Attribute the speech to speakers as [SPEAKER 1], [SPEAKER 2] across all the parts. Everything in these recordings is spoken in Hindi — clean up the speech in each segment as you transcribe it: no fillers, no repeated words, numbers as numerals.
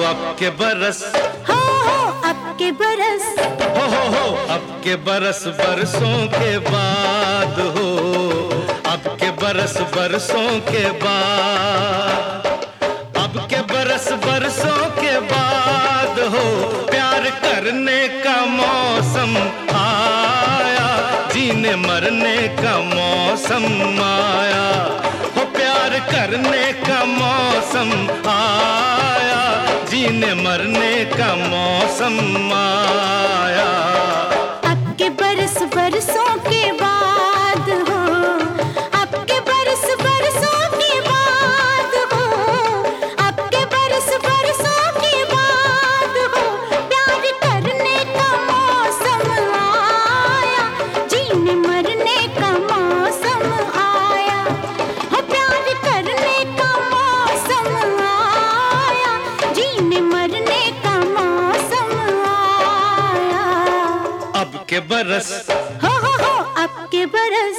[SPEAKER 1] अब के बरस,
[SPEAKER 2] अब के बरस,
[SPEAKER 1] हो अब के बरस बरसों के बाद हो, अब के बरस बरसों के बाद, अब के बरस बरसों के बाद हो, प्यार करने का मौसम आया, जीने मरने का मौसम आया, हो प्यार करने का मौसम आया, जीने मरने का मौसम आया।
[SPEAKER 2] अब के बरस बरसों के बाद हो, अब के बरस बरसों के बाद हो, अब के बरस बरसों के बाद हो, प्यार करने का मौसम आया, जीने मरने का मौसम आया, हो प्यार करने का मौसम आया, जीने मरने का मौसम आया।
[SPEAKER 1] अब के बरस,
[SPEAKER 2] हो अब के बरस।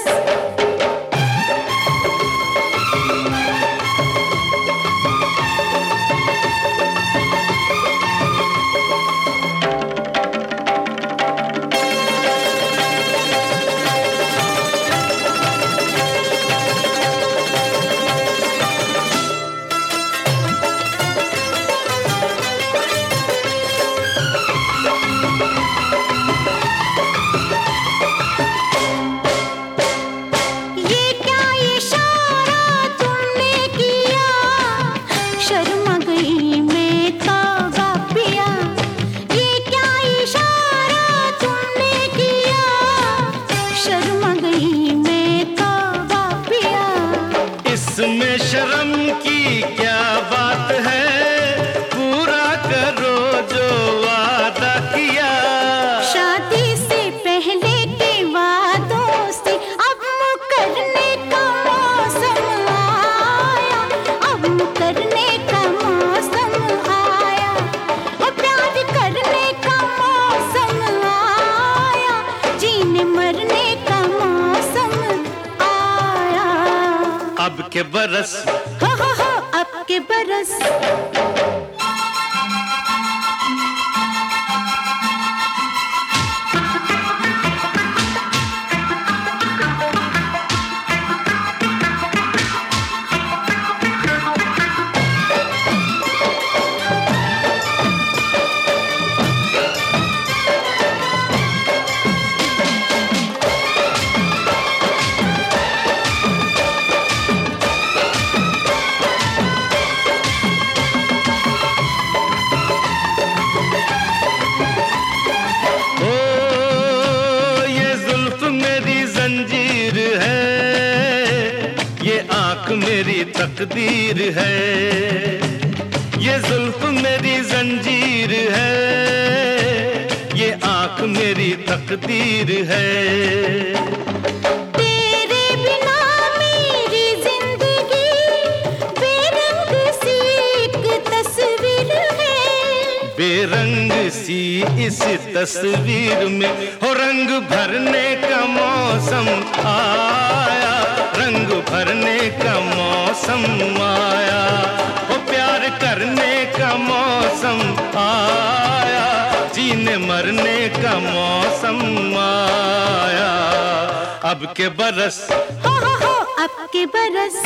[SPEAKER 1] इसमें शर्म की क्या बात है, पूरा करो जो वादा किया।
[SPEAKER 2] शादी से पहले के वादों से अब मुकरने का मौसम आया, अब मुकरने का मौसम आया, वो प्यार करने का मौसम आया, जीने मरने का मौसम आया।
[SPEAKER 1] अब के बरस,
[SPEAKER 2] हो अब के बरस।
[SPEAKER 1] मेरी तकदीर है, ये जुल्फ मेरी जंजीर है, ये आंख मेरी तकदीर है।
[SPEAKER 2] तेरे बिना मेरी जिंदगी बेरंग सी एक तस्वीर है,
[SPEAKER 1] बेरंग सी इस तस्वीर में हो रंग भरने का मौसम आया, रंग भरने का मौसम आया, वो प्यार करने का मौसम आया, जीने मरने का मौसम आया। अब के बरस,
[SPEAKER 2] हो अब के बरस।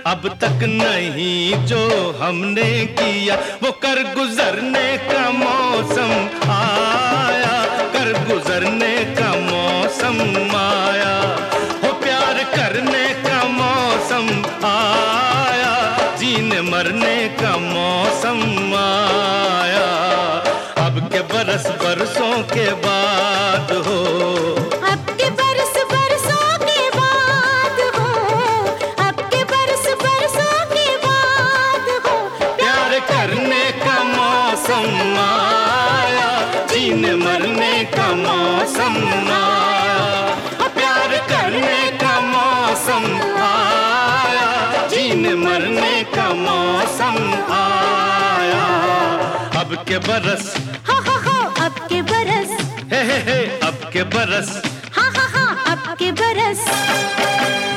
[SPEAKER 1] अब तक नहीं जो हमने किया, वो कर गुजरने का मौसम आया, कर गुजरने का मौसम आया, हो प्यार करने का मौसम आया, जीने मरने का मौसम आया। अब के बरस बरसों के बाद हो,
[SPEAKER 2] अब के बरस बरसों के बाद हो, अब के बरस बरसों के बाद हो,
[SPEAKER 1] प्यार करने का मौसम आया, जीने मरने का मौसम आया, प्यार करने का मौसम आया, जीने मरने का मौसम आया। अब के बरस
[SPEAKER 2] हो अब के बरस,
[SPEAKER 1] हे अब के बरस,
[SPEAKER 2] हाँ अब के बरस।